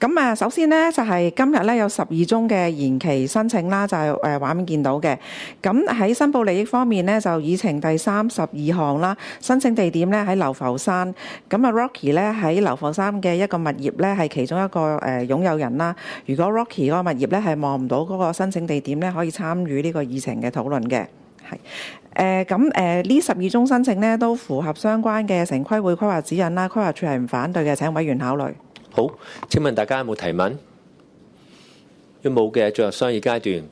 咁首先咧就係今日咧有12宗嘅延期申請啦，就係畫面見到嘅。咁喺申報利益方面咧，就議程第32項啦，申請地點咧喺流浮山。咁Rocky 咧喺流浮山嘅一個物業咧係其中一個擁有人啦。如果 Rocky 嗰個物業咧係望唔到嗰個申請地點咧，可以參與呢個議程嘅討論嘅。呢12宗申請咧都符合相關嘅城規會規劃指引啦，規劃處係唔反對嘅，請委員考慮。 好，請問大家有冇提問？如果冇嘅，進入商議階段。